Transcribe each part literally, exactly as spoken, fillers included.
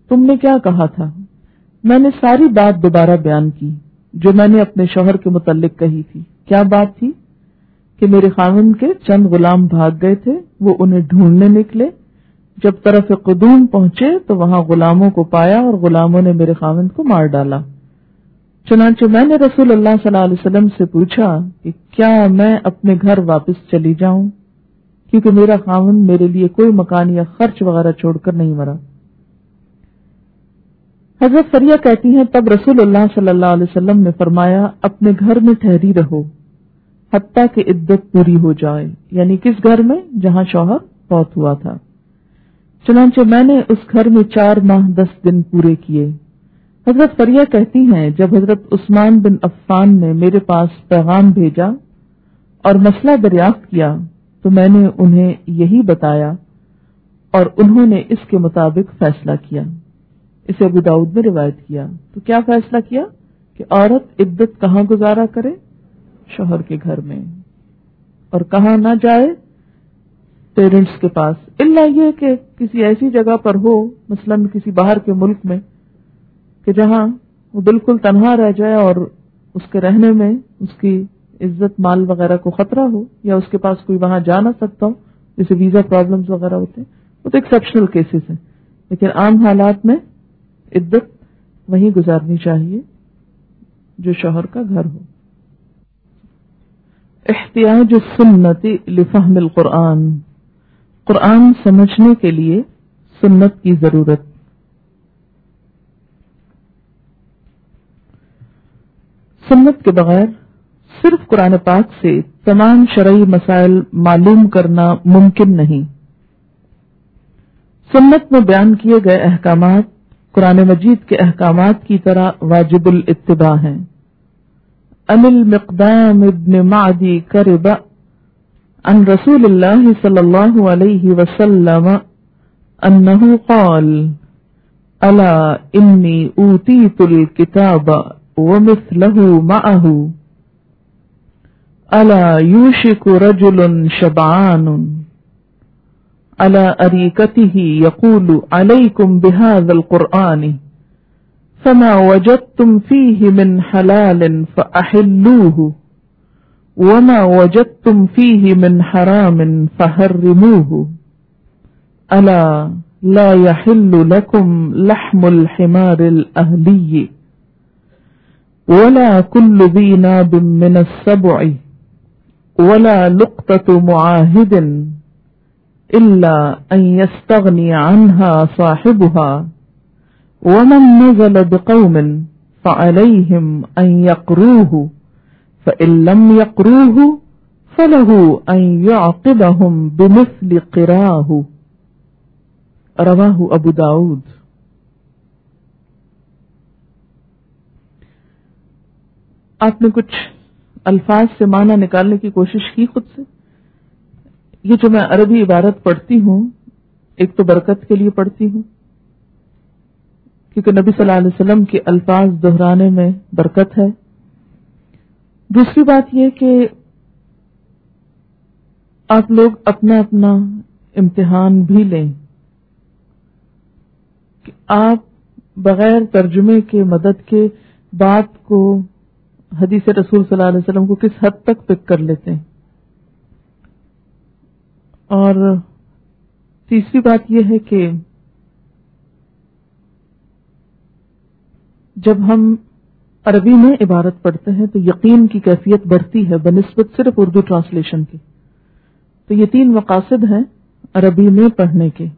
تم نے کیا کہا تھا؟ میں نے ساری بات دوبارہ بیان کی جو میں نے اپنے شوہر کے متعلق کہی تھی۔ کیا بات تھی؟ کہ میرے خاوند کے چند غلام بھاگ گئے تھے، وہ انہیں ڈھونڈنے نکلے، جب طرف قدوم پہنچے تو وہاں غلاموں کو پایا اور غلاموں نے میرے خاوند کو مار ڈالا۔ چنانچہ میں نے رسول اللہ صلی اللہ علیہ وسلم سے پوچھا کہ کیا میں اپنے گھر واپس چلی جاؤں، کیونکہ میرا خاوند میرے لیے کوئی مکان یا خرچ وغیرہ چھوڑ کر نہیں مرا۔ حضرت فریہ کہتی ہیں تب رسول اللہ صلی اللہ علیہ وسلم نے فرمایا اپنے گھر میں ٹھہری رہو حتیٰ کہ عدت پوری ہو جائے، یعنی کس گھر میں؟ جہاں شوہر فوت ہوا تھا۔ چنانچہ میں نے اس گھر میں چار ماہ دس دن پورے کیے۔ حضرت فریہ کہتی ہیں جب حضرت عثمان بن عفان نے میرے پاس پیغام بھیجا اور مسئلہ دریافت کیا تو میں نے انہیں یہی بتایا اور انہوں نے اس کے مطابق فیصلہ کیا۔ اسے ابو داؤد میں روایت کیا۔ تو کیا فیصلہ کیا کہ عورت عدت کہاں گزارا کرے؟ شوہر کے گھر میں، اور کہاں نہ جائے؟ پیرنٹس کے پاس، الا یہ کہ کسی ایسی جگہ پر ہو، مثلا کسی باہر کے ملک میں، کہ جہاں وہ بالکل تنہا رہ جائے اور اس کے رہنے میں اس کی عزت مال وغیرہ کو خطرہ ہو، یا اس کے پاس کوئی وہاں جا نہ سکتا ہو، جیسے ویزا پرابلمز وغیرہ ہوتے ہیں، وہ تو ایکسیپشنل کیسز ہیں، لیکن عام حالات میں عدت وہیں گزارنی چاہیے جو شوہر کا گھر ہو۔ احتیاج السنت لفہم القرآن، قرآن سمجھنے کے لیے سنت کی ضرورت۔ سنت کے بغیر صرف قرآن پاک سے تمام شرعی مسائل معلوم کرنا ممکن نہیں۔ سنت میں بیان کیے گئے احکامات قرآن مجید کے احکامات کی طرح واجب الاتباع ہیں۔ عن المقدام ابن معدی کرب عن رسول اللہ صلی اللہ علیہ وسلم انہ قال الا انی اوتیت الکتاب ومثلہ معہ الا یوشک رجل شبعان على أريكته يقول عليكم بهذا القرآن فما وجدتم فيه من حلال فأحلوه وما وجدتم فيه من حرام فحرموه ألا لا يحل لكم لحم الحمار الأهلي ولا كل ذي ناب من السبع ولا لقطة معاهد إلا أن يستغني عنها صاحبها ومن نزل بقوم فعليهم أن يقروه فإن لم يقروه فله أن يعقبهم بمثل قراه رواه أبو داود۔ آپ نے کچھ الفاظ سے معنی نکالنے کی کوشش کی خود سے؟ یہ جو میں عربی عبارت پڑھتی ہوں، ایک تو برکت کے لیے پڑھتی ہوں کیونکہ نبی صلی اللہ علیہ وسلم کے الفاظ دہرانے میں برکت ہے۔ دوسری بات یہ کہ آپ لوگ اپنا اپنا امتحان بھی لیں کہ آپ بغیر ترجمے کے مدد کے بات کو، حدیث رسول صلی اللہ علیہ وسلم کو کس حد تک پک کر لیتے ہیں۔ اور تیسری بات یہ ہے کہ جب ہم عربی میں عبارت پڑھتے ہیں تو یقین کی کیفیت بڑھتی ہے بنسبت صرف اردو ٹرانسلیشن کی۔ تو یہ تین مقاصد ہیں عربی میں پڑھنے کے۔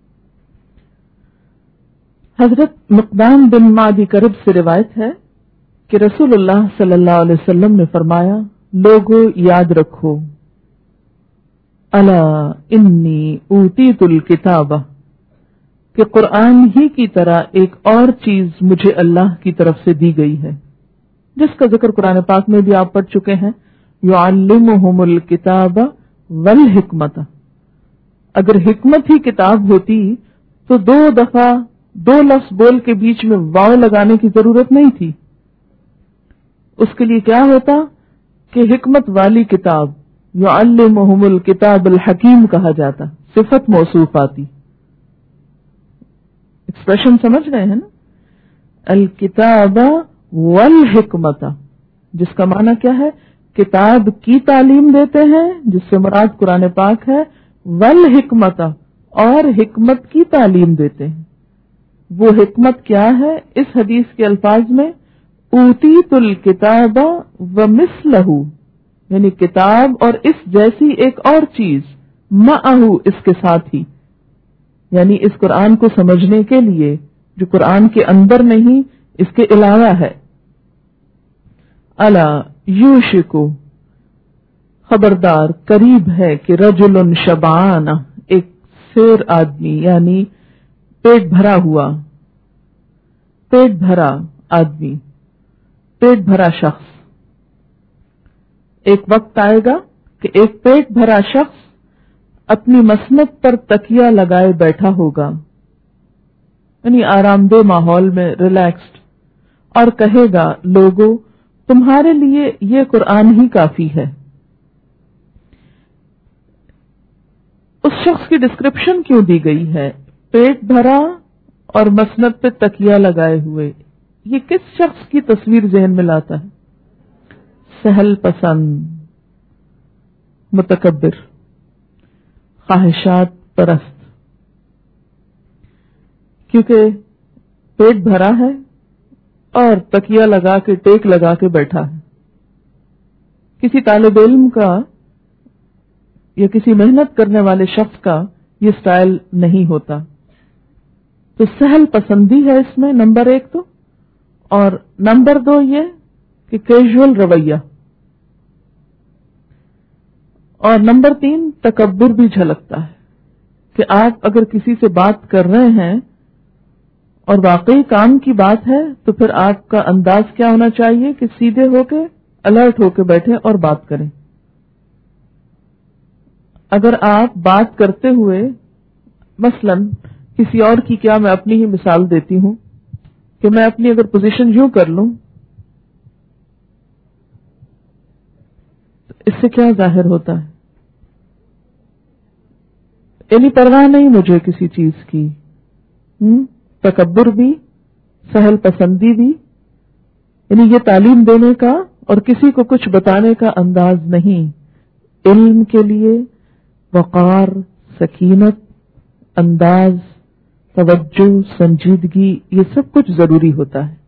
حضرت مقدام بن معدی کرب سے روایت ہے کہ رسول اللہ صلی اللہ علیہ وسلم نے فرمایا، لوگو یاد رکھو، الا انی اوتیت الکتاب، کہ قرآن ہی کی طرح ایک اور چیز مجھے اللہ کی طرف سے دی گئی ہے، جس کا ذکر قرآن پاک میں بھی آپ پڑھ چکے ہیں، یعلمہم الکتاب والحکمت۔ اگر حکمت ہی کتاب ہوتی تو دو دفعہ دو لفظ بول کے بیچ میں واو لگانے کی ضرورت نہیں تھی۔ اس کے لیے کیا ہوتا کہ حکمت والی کتاب، یعلمہم الکتاب الحکیم کہا جاتا، صفت موصوف آتی۔ ایکسپریشن سمجھ رہے ہیں نا؟ الکتاب والحکمت، جس کا معنی کیا ہے؟ کتاب کی تعلیم دیتے ہیں جس سے مراد قرآن پاک ہے، والحکمت اور حکمت کی تعلیم دیتے ہیں۔ وہ حکمت کیا ہے؟ اس حدیث کے الفاظ میں اوتیت الکتاب ومثلہ، یعنی کتاب اور اس جیسی ایک اور چیز، معہ اس کے ساتھ ہی، یعنی اس قرآن کو سمجھنے کے لیے جو قرآن کے اندر نہیں اس کے علاوہ ہے۔ الا یوشکو، خبردار قریب ہے کہ رجل شبعان، ایک سیر آدمی یعنی پیٹ بھرا ہوا، پیٹ بھرا آدمی، پیٹ بھرا شخص، ایک وقت آئے گا کہ ایک پیٹ بھرا شخص اپنی مسند پر تکیہ لگائے بیٹھا ہوگا، یعنی آرام دہ ماحول میں ریلیکسڈ، اور کہے گا لوگوں تمہارے لیے یہ قرآن ہی کافی ہے۔ اس شخص کی ڈسکرپشن کیوں دی گئی ہے؟ پیٹ بھرا اور مسند پہ تکیہ لگائے ہوئے، یہ کس شخص کی تصویر ذہن میں لاتا ہے؟ سہل پسند، متکبر، خواہشات پرست، کیونکہ پیٹ بھرا ہے اور تکیہ لگا کے ٹیک لگا کے بیٹھا ہے۔ کسی طالب علم کا یا کسی محنت کرنے والے شخص کا یہ سٹائل نہیں ہوتا، تو سہل پسندی ہے اس میں نمبر ایک تو، اور نمبر دو یہ کہ کیجول رویہ، اور نمبر تین تکبر بھی جھلکتا ہے کہ آپ اگر کسی سے بات کر رہے ہیں اور واقعی کام کی بات ہے تو پھر آپ کا انداز کیا ہونا چاہیے کہ سیدھے ہو کے الرٹ ہو کے بیٹھے اور بات کریں۔ اگر آپ بات کرتے ہوئے مثلا کسی اور کی، کیا میں اپنی ہی مثال دیتی ہوں کہ میں اپنی اگر پوزیشن یوں کر لوں تو اس سے کیا ظاہر ہوتا ہے؟ یعنی پرواہ نہیں مجھے کسی چیز کی، ہم تکبر بھی، سہل پسندی بھی، یعنی یہ تعلیم دینے کا اور کسی کو کچھ بتانے کا انداز نہیں۔ علم کے لیے وقار، سکینت، انداز، توجہ، سنجیدگی، یہ سب کچھ ضروری ہوتا ہے۔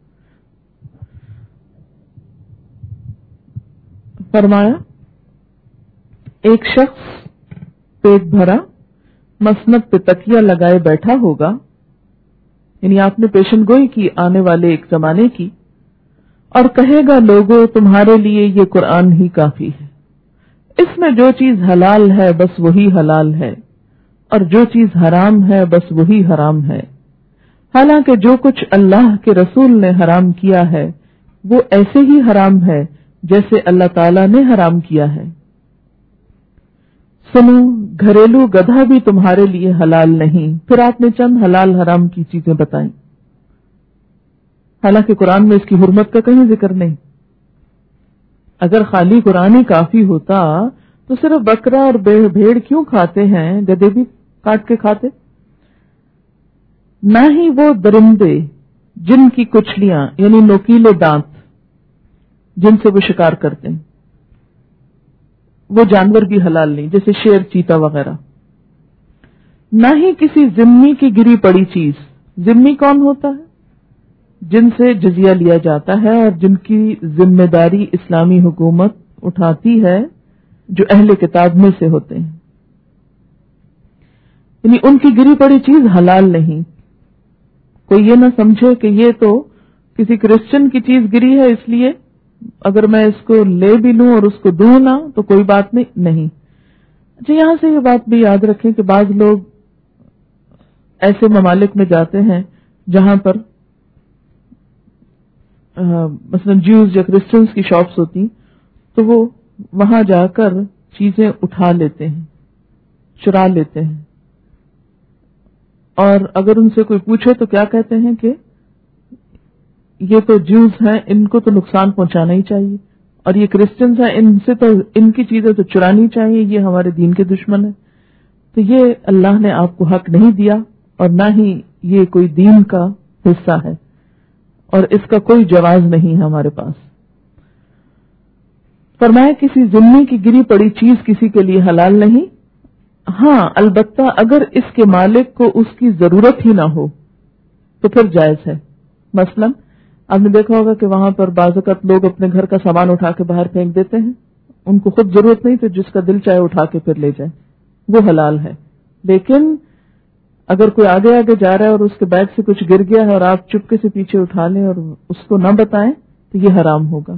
فرمایا ایک شخص پیٹ بھرا مسند پہ تکیہ لگائے بیٹھا ہوگا، یعنی آپ نے پیشن گوئی کی آنے والے ایک زمانے کی، اور کہے گا لوگوں تمہارے لیے یہ قرآن ہی کافی ہے، اس میں جو چیز حلال ہے بس وہی حلال ہے، اور جو چیز حرام ہے بس وہی حرام ہے، حالانکہ جو کچھ اللہ کے رسول نے حرام کیا ہے وہ ایسے ہی حرام ہے جیسے اللہ تعالیٰ نے حرام کیا ہے۔ سنو گھریلو گدھا بھی تمہارے لیے حلال نہیں، پھر آپ نے چند حلال حرام کی چیزیں بتائیں، حالانکہ قرآن میں اس کی حرمت کا کہیں ذکر نہیں۔ اگر خالی قرآن ہی کافی ہوتا تو صرف بکرا اور بھیڑ کیوں کھاتے ہیں، گدھے بھی کاٹ کے کھاتے؟ نہ ہی وہ درندے جن کی کچلیاں یعنی نوکیلے دانت جن سے وہ شکار کرتے ہیں، وہ جانور بھی حلال نہیں، جیسے شیر، چیتا وغیرہ۔ نہ ہی کسی ذمی کی گری پڑی چیز، ذمی کون ہوتا ہے؟ جن سے جزیہ لیا جاتا ہے اور جن کی ذمہ داری اسلامی حکومت اٹھاتی ہے، جو اہل کتاب میں سے ہوتے ہیں، یعنی ان کی گری پڑی چیز حلال نہیں۔ کوئی یہ نہ سمجھے کہ یہ تو کسی کرسچن کی چیز گری ہے اس لیے اگر میں اس کو لے بھی لوں اور اس کو دوں نہ تو کوئی بات نہیں نہیں۔ اچھا، یہاں سے یہ بات بھی یاد رکھیں کہ بعض لوگ ایسے ممالک میں جاتے ہیں جہاں پر مثلا جیوز یا کرسچنز کی شاپس ہوتی، تو وہ وہاں جا کر چیزیں اٹھا لیتے ہیں، چرا لیتے ہیں، اور اگر ان سے کوئی پوچھے تو کیا کہتے ہیں کہ یہ تو جیوز ہیں، ان کو تو نقصان پہنچانا ہی چاہیے، اور یہ کرسچنز ہیں، ان سے تو ان کی چیزیں تو چرانی چاہیے، یہ ہمارے دین کے دشمن ہیں۔ تو یہ اللہ نے آپ کو حق نہیں دیا، اور نہ ہی یہ کوئی دین کا حصہ ہے اور اس کا کوئی جواز نہیں ہے ہمارے پاس. فرمایا کسی ذمے کی گری پڑی چیز کسی کے لیے حلال نہیں. ہاں البتہ اگر اس کے مالک کو اس کی ضرورت ہی نہ ہو تو پھر جائز ہے. مثلا آپ نے دیکھا ہوگا کہ وہاں پر بعض اوقات لوگ اپنے گھر کا سامان اٹھا کے باہر پھینک دیتے ہیں, ان کو خود ضرورت نہیں تو جس کا دل چاہے اٹھا کے پھر لے جائے, وہ حلال ہے. لیکن اگر کوئی آگے آگے جا رہا ہے اور اس کے بیگ سے کچھ گر گیا ہے اور آپ چپکے سے پیچھے اٹھا لیں اور اس کو نہ بتائیں تو یہ حرام ہوگا.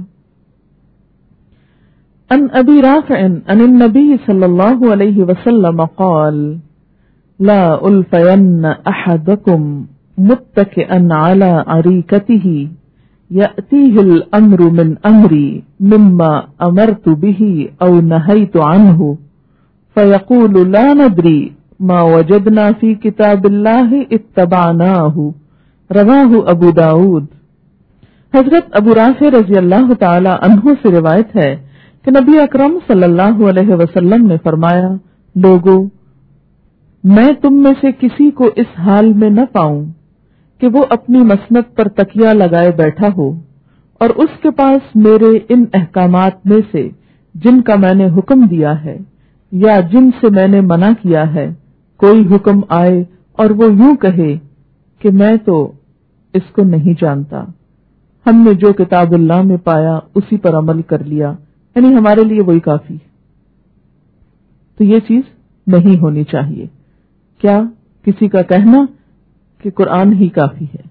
ان ابی رافع ان النبی صلی اللہ علیہ وسلم قال لا الفین احدکم متکئا علی عریکته یأتیہ الامر من امری مما امرت به او نہیت عنہ فیقول لا ندری ما وجدنا فی کتاب اللہ اتبعناہ. رواہ ابو داود. حضرت ابو رافع رضی اللہ تعالی عنہ سے روایت ہے کہ نبی اکرم صلی اللہ علیہ وسلم نے فرمایا, لوگو میں تم میں سے کسی کو اس حال میں نہ پاؤں کہ وہ اپنی مسند پر تکیہ لگائے بیٹھا ہو اور اس کے پاس میرے ان احکامات میں سے جن کا میں نے حکم دیا ہے یا جن سے میں نے منع کیا ہے کوئی حکم آئے اور وہ یوں کہے کہ میں تو اس کو نہیں جانتا, ہم نے جو کتاب اللہ میں پایا اسی پر عمل کر لیا, یعنی ہمارے لیے وہی کافی. تو یہ چیز نہیں ہونی چاہیے. کیا کسی کا کہنا کہ قرآن ہی کافی ہے.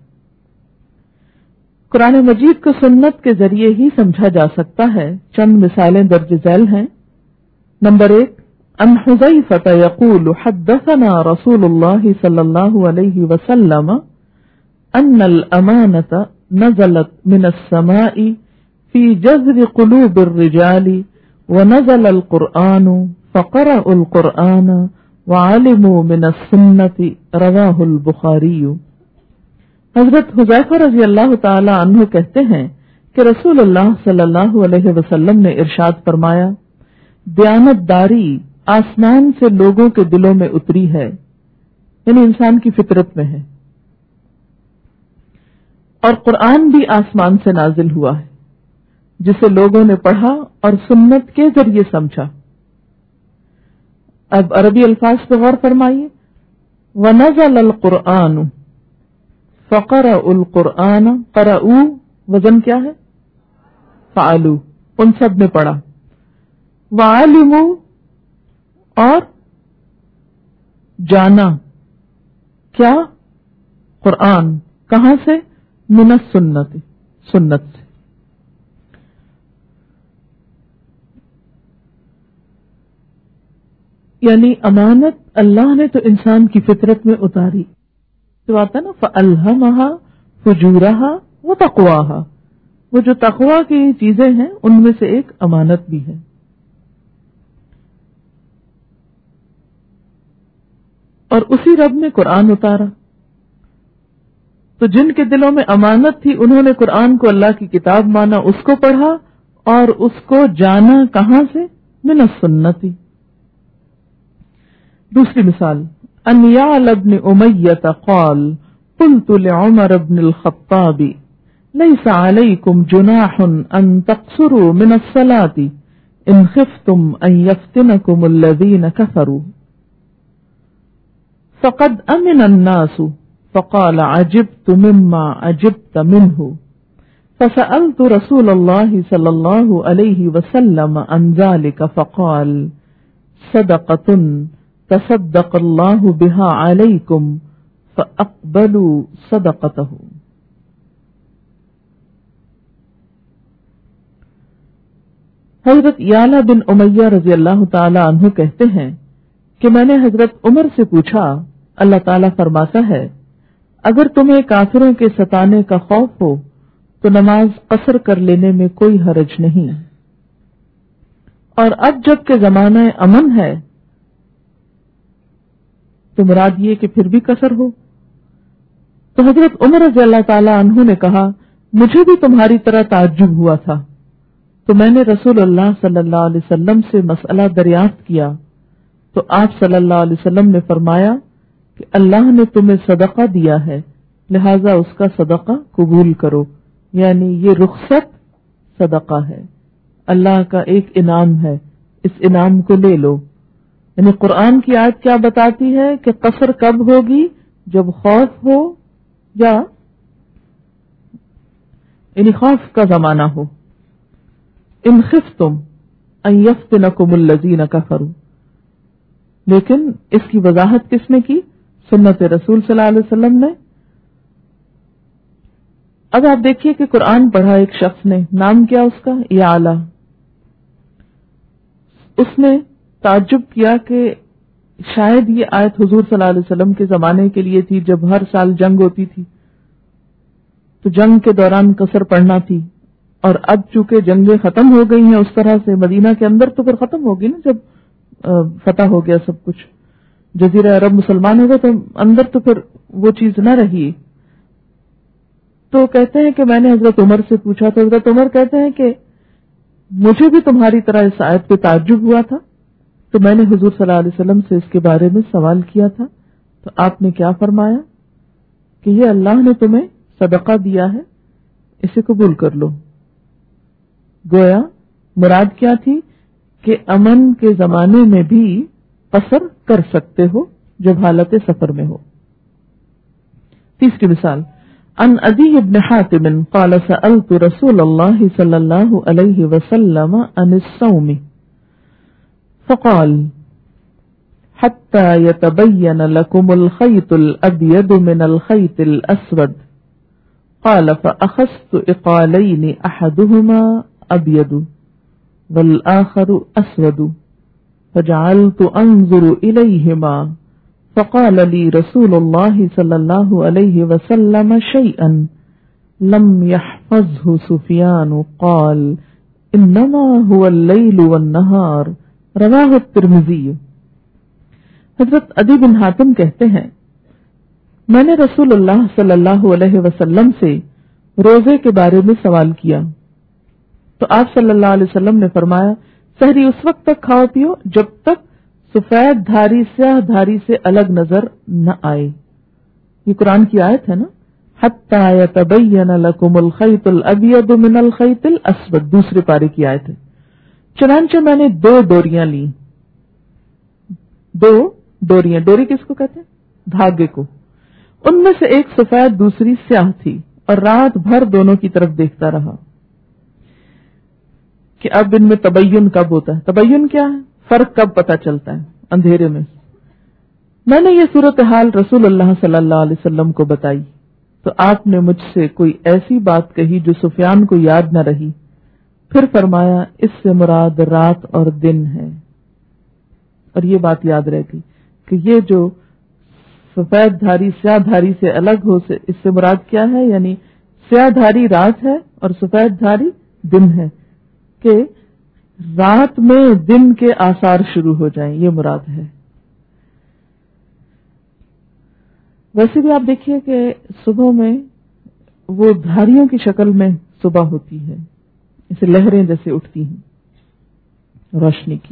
قرآن مجید کو سنت کے ذریعے ہی سمجھا جا سکتا ہے. چند مثالیں درج ذیل ہیں. نمبر ایک, ان حذیفہ یقول حدثنا رسول اللہ صلی اللہ علیہ وسلم ان الامانۃ نزلت من السماء فی جذر قلوب الرجال ونزل القرآن فقرأوا القرآن وعلموا من السنة. رواہ البخاری. حضرت حذیفہ رضی اللہ تعالی عنہ کہتے ہیں کہ رسول اللہ صلی اللہ علیہ وسلم نے ارشاد فرمایا, دیانت داری آسمان سے لوگوں کے دلوں میں اتری ہے, یعنی انسان کی فطرت میں ہے, اور قرآن بھی آسمان سے نازل ہوا ہے جسے لوگوں نے پڑھا اور سنت کے ذریعے سمجھا. اب عربی الفاظ پہ غور فرمائیے. وَنَزَلَ الْقُرْآنُ فَقَرَأُوا الْقُرْآنَ. قَرَأُوا وزن کیا ہے؟ فعلوا. ان سب نے پڑھا. وَعَلِمُوا اور جانا کیا؟ قرآن. کہاں سے؟ من السنت. سنت سے. یعنی امانت اللہ نے تو انسان کی فطرت میں اتاری. تو آتا نا فَأَلْهَمَهَا فُجُورَهَا وَتَقْوَاهَا, وہ جو تقوی کی چیزیں ہیں ان میں سے ایک امانت بھی ہے. اور اسی رب نے قرآن اتارا, تو جن کے دلوں میں امانت تھی انہوں نے قرآن کو اللہ کی کتاب مانا, اس کو پڑھا اور اس کو جانا کہاں سے؟ من السنت. دوسری مثال, ان یعل بن امیہ قال قلت لعمر بن الخطاب لیس علیکم جناح ان تقصروا من الصلاة ان خفتم ان یفتنکم الذین کفروا فقد امن الناس فقال عجبت مما عجبت منه فسألت رسول الله صلى الله عليه وسلم عن ذلك فقال صدقة تصدق الله بها عليكم فأقبلوا صدقته. حضرت یعلا بن امیہ رضی اللہ تعالی عنہ کہتے ہیں کہ میں نے حضرت عمر سے پوچھا, اللہ تعالیٰ فرماتا ہے اگر تمہیں کافروں کے ستانے کا خوف ہو تو نماز قصر کر لینے میں کوئی حرج نہیں, اور اب جب کہ زمانہ امن ہے تو مراد یہ کہ پھر بھی قصر ہو. تو حضرت عمر رضی اللہ تعالی عنہ نے کہا مجھے بھی تمہاری طرح تعجب ہوا تھا, تو میں نے رسول اللہ صلی اللہ علیہ وسلم سے مسئلہ دریافت کیا تو آپ صلی اللہ علیہ وسلم نے فرمایا کہ اللہ نے تمہیں صدقہ دیا ہے لہذا اس کا صدقہ قبول کرو، یعنی یہ رخصت صدقہ ہے، اللہ کا ایک انعام ہے، اس انعام کو لے لو۔ یعنی قرآن کی آیت کیا بتاتی ہے کہ قصر کب ہوگی؟ جب خوف ہو یا یعنی خوف کا زمانہ ہو۔ ان خفتم ان یفتنکم الذین کفروا، لیکن اس کی وضاحت کس نے کی؟ سنت رسول صلی اللہ علیہ وسلم نے۔ اب آپ دیکھیے کہ قرآن پڑھا ایک شخص نے، نام کیا اس کا؟ یعلا۔ اس نے تعجب کیا کہ شاید یہ آیت حضور صلی اللہ علیہ وسلم کے زمانے کے لیے تھی جب ہر سال جنگ ہوتی تھی، تو جنگ کے دوران قصر پڑھنا تھی، اور اب چونکہ جنگیں ختم ہو گئی ہیں اس طرح سے مدینہ کے اندر، تو پھر ختم ہوگی نا، جب فتح ہو گیا سب کچھ، جزیرہ عرب مسلمان ہو گئے، تو اندر تو پھر وہ چیز نہ رہی۔ تو کہتے ہیں کہ میں نے حضرت عمر سے پوچھا، تو حضرت عمر کہتے ہیں کہ مجھے بھی تمہاری طرح اس آیت پہ تعجب ہوا تھا، تو میں نے حضور صلی اللہ علیہ وسلم سے اس کے بارے میں سوال کیا تھا، تو آپ نے کیا فرمایا کہ یہ اللہ نے تمہیں صدقہ دیا ہے، اسے قبول کر لو۔ گویا مراد کیا تھی کہ امن کے زمانے میں بھی قصر کر سکتے ہو جب حالت سفر میں ہو۔ تیسری مثال، عن عدی بن حاتم قال سألت رسول اللہ صلی اللہ علیہ وسلم عن الصوم فقال حتى يتبين لكم الخيط الأبيض من الخيط الأسود قال فأخذت إقالين أحدهما أبيض والآخر أسود فجعلت أنظر إليهما فقال لي رسول الله صلى الله عليه وسلم شيئا لم يحفظه سفيان قال إنما هو الليل والنهار رواہ الترمذی۔ حضرت عدی بن حاتم کہتے ہیں میں نے رسول اللہ صلی اللہ علیہ وسلم سے روزے کے بارے میں سوال کیا تو آپ صلی اللہ علیہ وسلم نے فرمایا سحری اس وقت تک کھاؤ پیو جب تک سفید دھاری سیاہ دھاری سے الگ نظر نہ آئے۔ یہ قرآن کی آیت ہے نا، حتی یتبین لکم الخیط الابیض من الخیط الاسود، دوسرے پارے کی آیت ہے۔ چنانچہ میں نے دو ڈوریاں لی، دو ڈوریاں، ڈوری کس کو کہتے ہیں؟ دھاگے کو۔ ان میں سے ایک سفید دوسری سیاہ تھی، اور رات بھر دونوں کی طرف دیکھتا رہا کہ اب ان میں تبین کب ہوتا ہے۔ تبین کیا ہے؟ فرق کب پتہ چلتا ہے اندھیرے میں۔ میں نے یہ صورتحال رسول اللہ صلی اللہ علیہ وسلم کو بتائی تو آپ نے مجھ سے کوئی ایسی بات کہی جو سفیان کو یاد نہ رہی، پھر فرمایا اس سے مراد رات اور دن ہے، اور یہ بات یاد رہ گئی کہ یہ جو سفید دھاری سیاہ دھاری سے الگ ہو سے اس سے مراد کیا ہے، یعنی سیاہ دھاری رات ہے اور سفید دھاری دن ہے، کہ رات میں دن کے آثار شروع ہو جائیں، یہ مراد ہے۔ ویسے بھی آپ دیکھیے کہ صبح میں وہ دھاریوں کی شکل میں صبح ہوتی ہے، اسے لہریں جیسے اٹھتی ہیں روشنی کی۔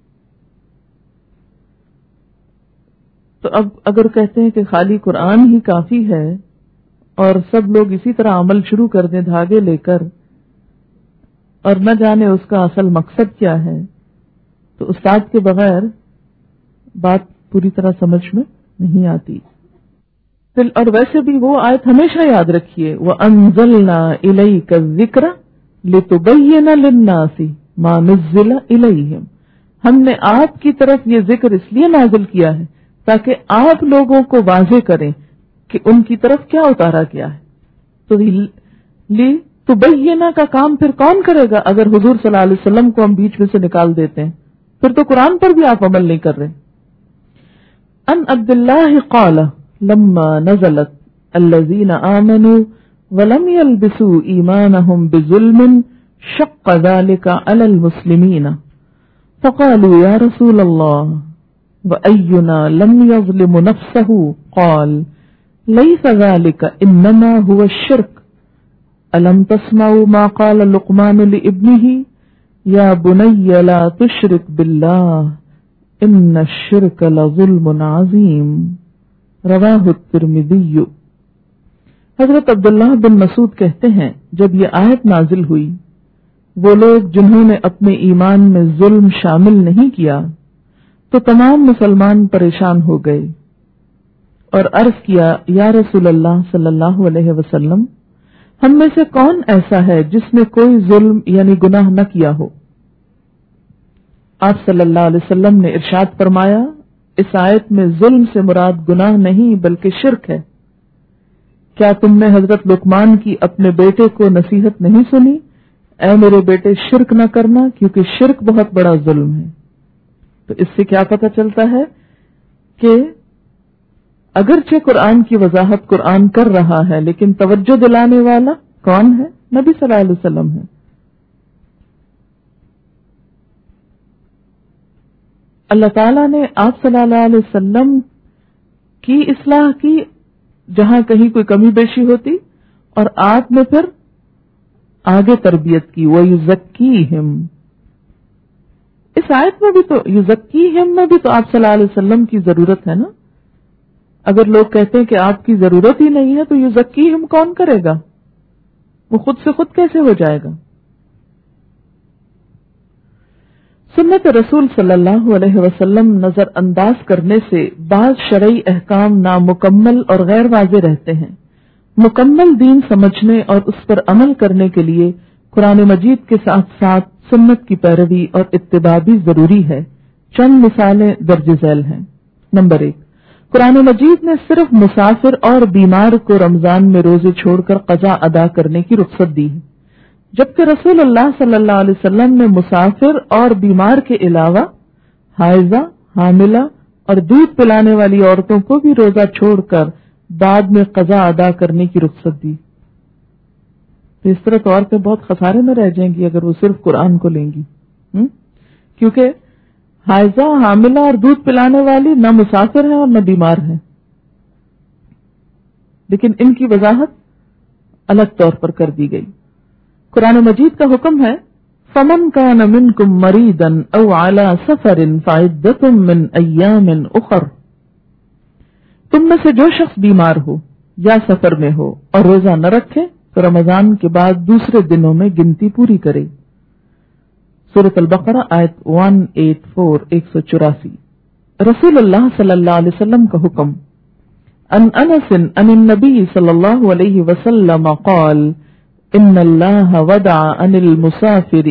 تو اب اگر کہتے ہیں کہ خالی قرآن ہی کافی ہے اور سب لوگ اسی طرح عمل شروع کر دیں دھاگے لے کر، اور نہ جانے اس کا اصل مقصد کیا ہے، تو استاد کے بغیر بات پوری طرح سمجھ میں نہیں آتی۔ اور ویسے بھی وہ آیت ہمیشہ یاد رکھیے، وَأَنزَلْنَا إِلَيْكَ الذِّكْرَ لِتُبَيِّنَ لِلنَّاسِ مَا نُزِّلَ إِلَيْهِمْ، ہم نے آپ کی طرف یہ ذکر اس لیے نازل کیا ہے تاکہ آپ لوگوں کو واضح کریں کہ ان کی طرف کیا اتارا گیا ہے۔ تو لی تبینہ کا کام پھر کون کرے گا اگر حضور صلی اللہ علیہ وسلم کو ہم بیچ میں سے نکال دیتے ہیں؟ پھر تو قرآن پر بھی آپ عمل نہیں کر رہے۔ ان عبد اللہ قال لما نزلت الذین آمنوا ولم يلبسوا ایمانهم بظلم شق ذلك على المسلمین فقالوا یا رسول اللہ وأينا لم يظلم نفسه قال ليس ذلك انما هو الشرك ألم تسمعوا ما قال لقمان لابنه يا بني لا تشرك بالله إن الشرك لظلم عظيم رواہ الترمذی۔ حضرت عبداللہ بن مسعود کہتے ہیں جب یہ آیت نازل ہوئی وہ لوگ جنہوں نے اپنے ایمان میں ظلم شامل نہیں کیا تو تمام مسلمان پریشان ہو گئے اور عرض کیا یا رسول اللہ صلی اللہ علیہ وسلم ہم میں سے کون ایسا ہے جس نے کوئی ظلم یعنی گناہ نہ کیا ہو؟ آپ صلی اللہ علیہ وسلم نے ارشاد فرمایا اس آیت میں ظلم سے مراد گناہ نہیں بلکہ شرک ہے۔ کیا تم نے حضرت لقمان کی اپنے بیٹے کو نصیحت نہیں سنی؟ اے میرے بیٹے شرک نہ کرنا کیونکہ شرک بہت بڑا ظلم ہے۔ تو اس سے کیا پتہ چلتا ہے کہ اگرچہ قرآن کی وضاحت قرآن کر رہا ہے لیکن توجہ دلانے والا کون ہے؟ نبی صلی اللہ علیہ وسلم ہے۔ اللہ تعالیٰ نے آپ صلی اللہ علیہ وسلم کی اصلاح کی جہاں کہیں کوئی کمی بیشی ہوتی اور آپ نے پھر آگے تربیت کی وَيُزَكِّيهِمْ۔ اس آیت میں بھی تو یزکیہم میں بھی تو آپ صلی اللہ علیہ وسلم کی ضرورت ہے نا۔ اگر لوگ کہتے ہیں کہ آپ کی ضرورت ہی نہیں ہے تو یزکیہم کون کرے گا؟ وہ خود سے خود کیسے ہو جائے گا؟ سنت رسول صلی اللہ علیہ وسلم نظر انداز کرنے سے بعض شرعی احکام نامکمل اور غیر واضح رہتے ہیں۔ مکمل دین سمجھنے اور اس پر عمل کرنے کے لیے قرآن مجید کے ساتھ ساتھ سنت کی پیروی اور اتباع بھی ضروری ہے۔ چند مثالیں درج ذیل ہیں۔ نمبر ایک، قرآن مجید نے صرف مسافر اور بیمار کو رمضان میں روزے چھوڑ کر قضا ادا کرنے کی رخصت دی ہے، جبکہ رسول اللہ صلی اللہ علیہ وسلم نے مسافر اور بیمار کے علاوہ حائضہ، حاملہ اور دودھ پلانے والی عورتوں کو بھی روزہ چھوڑ کر بعد میں قضا ادا کرنے کی رخصت دی۔ تو اس طرح تو عورتیں بہت خسارے میں رہ جائیں گی اگر وہ صرف قرآن کو لیں گی، کیونکہ حائضہ، حاملہ اور دودھ پلانے والی نہ مسافر ہیں اور نہ بیمار ہیں، لیکن ان کی وضاحت الگ طور پر کر دی گئی۔ قرآن مجید کا حکم ہے فَمَنْ كَانَ مِنْكُمْ مَرِيضًا أَوْ عَلَى سَفَرٍ فَعِدَّةٌ مِّنْ أَيَّامٍ أُخَرَ۔ تم میں سے جو شخص بیمار ہو یا سفر میں ہو اور روزہ نہ رکھے تو رمضان کے بعد دوسرے دنوں میں گنتی پوری کرے۔ سورۃ البقرہ آیت ایک سو چورانوے ایک سو چوراسی۔ رسول اللہ صلی اللہ علیہ وسلم کا حکم ان انس ان النبی صلی اللہ علیہ وسلم قال ان اللہ وضع عن المسافر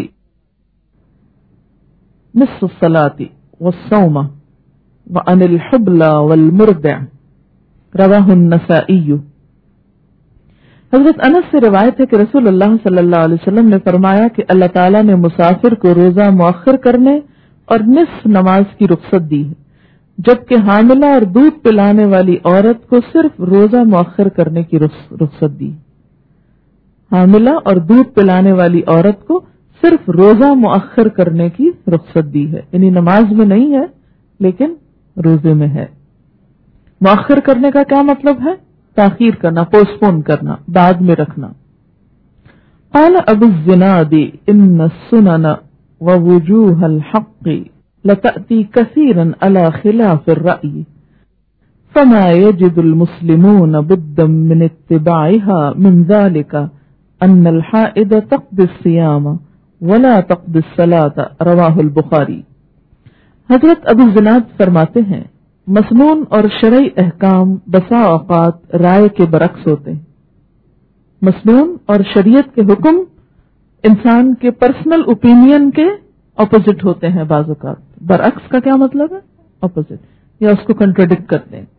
نصف الصلاة والصوم وعن الحبل والمرضع، رواہ النسائی۔ حضرت انس سے روایت ہے کہ رسول اللہ صلی اللہ علیہ وسلم نے فرمایا کہ اللہ تعالیٰ نے مسافر کو روزہ مؤخر کرنے اور نصف نماز کی رخصت دی ہے، جبکہ حاملہ اور دودھ پلانے والی عورت کو صرف روزہ مؤخر کرنے کی رخصت دی۔ حاملہ اور دودھ پلانے والی عورت کو صرف روزہ مؤخر کرنے کی رخصت دی ہے، یعنی نماز میں نہیں ہے لیکن روزے میں ہے۔ مؤخر کرنے کا کیا مطلب ہے؟ تاخیر کرنا، پوسٹ پون کرنا، بعد میں رکھنا۔ قال ابو الزناد ان السنن ووجوه الحق لتأتي كثيرا على خلاف الرأي فما يجد المسلمون بدا من اتباعها من ذلك ان الحائض تقضي الصيام ولا تقضي الصلاة، رواہ البخاری۔ حضرت ابو الزناد فرماتے ہیں مسنون اور شرعی احکام بسا اوقات رائے کے برعکس ہوتے ہیں۔ مسنون اور شریعت کے حکم انسان کے پرسنل اوپینین کے اپوزٹ ہوتے ہیں، بعض اوقات برعکس کا کیا مطلب ہے؟ اپوزٹ، یا اس کو کنٹراڈکٹ کرتے ہیں۔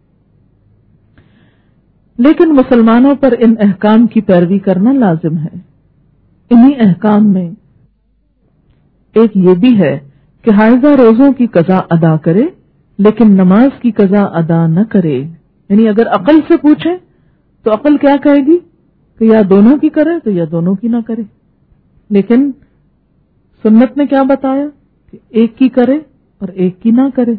لیکن مسلمانوں پر ان احکام کی پیروی کرنا لازم ہے۔ انہی احکام میں ایک یہ بھی ہے کہ حائضہ روزوں کی قضا ادا کرے لیکن نماز کی قضا ادا نہ کرے، یعنی اگر عقل سے پوچھیں تو عقل کیا کہے گی کہ یا دونوں کی کرے تو یا دونوں کی نہ کرے، لیکن سنت نے کیا بتایا کہ ایک کی کرے اور ایک کی نہ کرے۔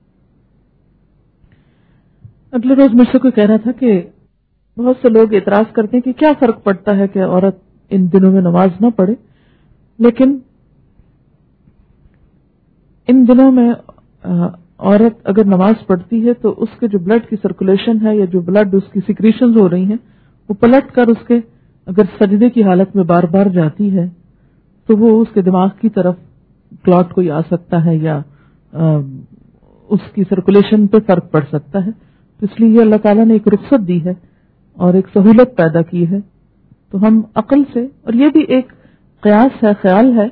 اگلے روز مجھ سے کوئی کہہ رہا تھا کہ بہت سے لوگ اعتراض کرتے ہیں کہ کیا فرق پڑتا ہے کہ عورت ان دنوں میں نماز نہ پڑھے، لیکن ان دنوں میں عورت اگر نماز پڑھتی ہے تو اس کے جو بلڈ کی سرکولیشن ہے یا جو بلڈ اس کی سیکریشنز ہو رہی ہیں وہ پلٹ کر اس کے اگر سجدے کی حالت میں بار بار جاتی ہے تو وہ اس کے دماغ کی طرف کلاٹ کوئی آ سکتا ہے یا اس کی سرکولیشن پہ فرق پڑ سکتا ہے. تو اس لیے یہ اللہ تعالیٰ نے ایک رخصت دی ہے اور ایک سہولت پیدا کی ہے. تو ہم عقل سے, اور یہ بھی ایک قیاس ہے, خیال ہے,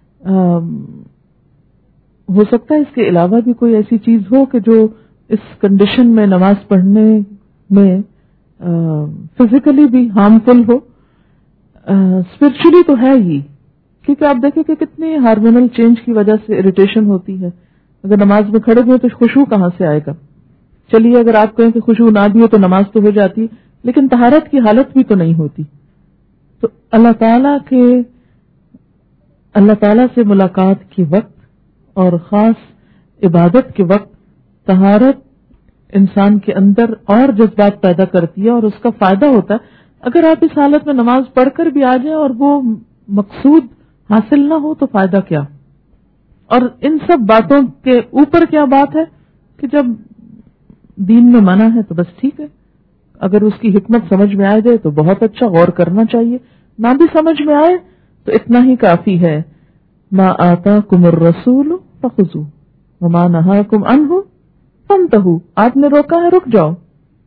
ہو سکتا ہے اس کے علاوہ بھی کوئی ایسی چیز ہو کہ جو اس کنڈیشن میں نماز پڑھنے میں فزیکلی بھی ہارمفل ہو. اسپرچولی تو ہے ہی, کیونکہ آپ دیکھیں کہ کتنی ہارمونل چینج کی وجہ سے اریٹیشن ہوتی ہے. اگر نماز میں کھڑے ہوئے تو خشوع کہاں سے آئے گا؟ چلیے اگر آپ کہیں کہ خشوع نہ بھی ہو تو نماز تو ہو جاتی, لیکن طہارت کی حالت بھی تو نہیں ہوتی. تو اللہ تعالیٰ کے اللہ تعالیٰ سے ملاقات کے وقت اور خاص عبادت کے وقت طہارت انسان کے اندر اور جذبات پیدا کرتی ہے اور اس کا فائدہ ہوتا ہے. اگر آپ اس حالت میں نماز پڑھ کر بھی آ جائیں اور وہ مقصود حاصل نہ ہو تو فائدہ کیا؟ اور ان سب باتوں کے اوپر کیا بات ہے کہ جب دین میں منع ہے تو بس ٹھیک ہے, اگر اس کی حکمت سمجھ میں آ جائے تو بہت اچھا, غور کرنا چاہیے. نہ بھی سمجھ میں آئے تو اتنا ہی کافی ہے. ما آتاکم الرسول فخذوہ وما نہاکم عنہ فانتہوا, آپ نے روکا ہے رک جاؤ.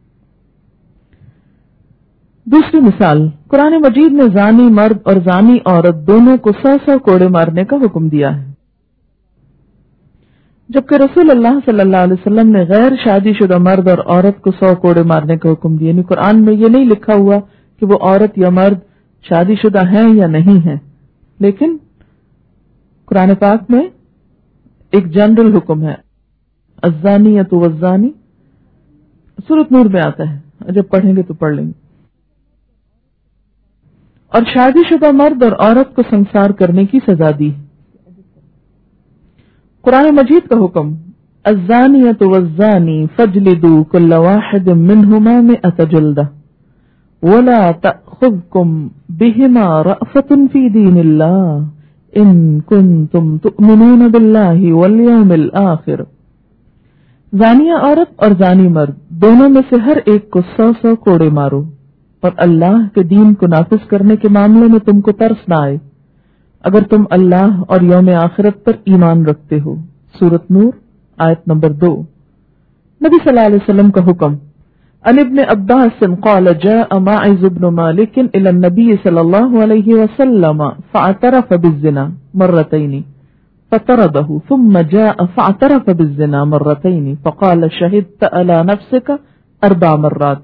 دوسری مثال, قرآن مجید نے زانی مرد اور زانی عورت دونوں کو سو سو کوڑے مارنے کا حکم دیا ہے, جبکہ رسول اللہ صلی اللہ علیہ وسلم نے غیر شادی شدہ مرد اور عورت کو سو کوڑے مارنے کا حکم دیا. یعنی قرآن میں یہ نہیں لکھا ہوا کہ وہ عورت یا مرد شادی شدہ ہیں یا نہیں ہیں, لیکن قرآن پاک میں ایک جنرل حکم ہے, الزانیۃ والزانی, سورۃ نور میں آتا ہے, جب پڑھیں گے تو پڑھ لیں گے. اور شادی شدہ مرد اور عورت کو سنسار کرنے کی سزا دی. قرآن مجید کا حکم, الزانیۃ والزانی فاجلدوا کل واحد منہما مئۃ جلدہ ولا تأخذکم بہما رأفۃ فی دین اللہ ان کنتم تؤمنون باللہ والیوم الآخر. زانیہ عورت اور زانی مرد دونوں میں سے ہر ایک کو سو سو کوڑے مارو, اور اللہ کے دین کو نافذ کرنے کے معاملے میں تم کو ترس نہ آئے اگر تم اللہ اور یوم آخرت پر ایمان رکھتے ہو. سورۃ نور آیت نمبر دو. نبی صلی اللہ علیہ وسلم کا حکم, عن ابن عباس قال جاء ماعز بن مالک الى النبي صلی اللہ علیہ وسلم فاعترف بالزنا مرتين فطرده ثم جاء فاعترف بالزنا مرتين فقال شهدت على نفسك اربع مرات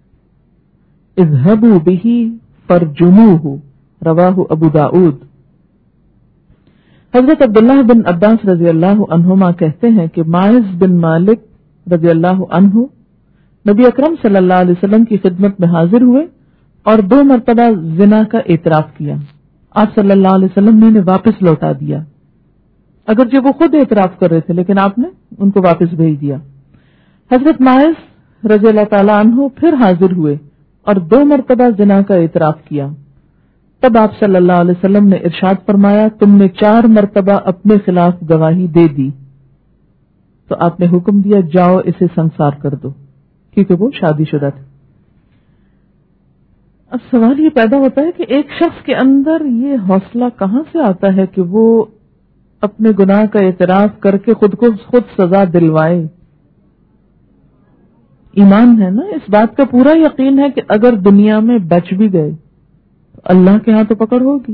اذهبوا به فرجموه رواہ ابو داؤد. حضرت عبداللہ بن عباس رضی اللہ عنہما کہتے ہیں کہ ماعز بن مالک رضی اللہ عنہ نبی اکرم صلی اللہ علیہ وسلم کی خدمت میں حاضر ہوئے اور دو مرتبہ زنا کا اعتراف کیا. آپ صلی اللہ علیہ وسلم نے انہیں واپس لوٹا دیا, اگرچہ وہ خود اعتراف کر رہے تھے لیکن آپ نے ان کو واپس بھیج دیا. حضرت ماعز رضی اللہ تعالیٰ عنہ پھر حاضر ہوئے اور دو مرتبہ زنا کا اعتراف کیا. تب آپ صلی اللہ علیہ وسلم نے ارشاد فرمایا, تم نے چار مرتبہ اپنے خلاف گواہی دے دی. تو آپ نے حکم دیا, جاؤ اسے سنسار کر دو, کیونکہ وہ شادی شدہ تھے. اب سوال یہ پیدا ہوتا ہے کہ ایک شخص کے اندر یہ حوصلہ کہاں سے آتا ہے کہ وہ اپنے گناہ کا اعتراف کر کے خود کو خود سزا دلوائے. ایمان ہے نا, اس بات کا پورا یقین ہے کہ اگر دنیا میں بچ بھی گئے تو اللہ کے ہاں تو پکڑ ہوگی,